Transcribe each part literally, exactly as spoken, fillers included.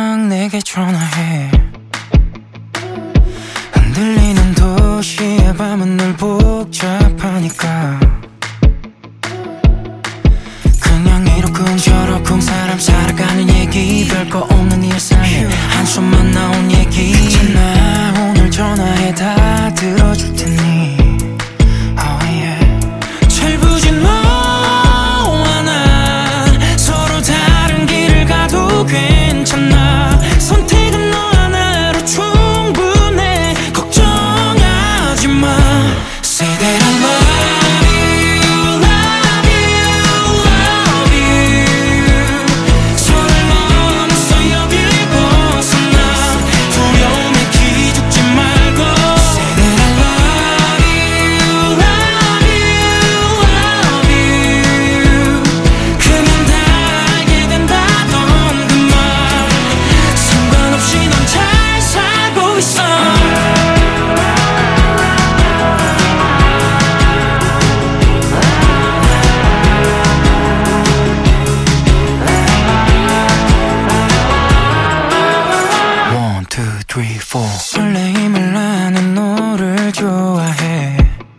그냥 내게 전화해. 흔들리는 도시의 밤은 늘 복잡하니까 그냥 이러쿵 저러쿵 사람 살아가는 얘기, 별거 없는 일상에 한숨만 나온 얘기. 괜찮아 오늘 전화해 다 들어줄 테니. oh yeah. 철부진 너와 난 서로 다른 길을 가도 괜찮아. 선택은 너 하나로 충분해. 걱정하지 마. Say that I love you, love you, love you. 손을 넘어서 여길 벗어나. 두려움에 기죽지 말고. Say that I love you, love you, love you. 그만 다 알게 된다던 그 말 상관없이 넌 잘 살고 있어. One, two, three, four. 설레임을 나는 너를 좋아해.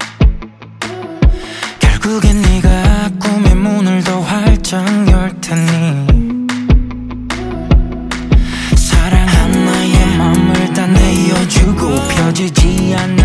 결국엔 네가 꿈의 문을 더 활짝 열 테니. 사랑한 나의 맘을 다 내어주고 펴지지 않는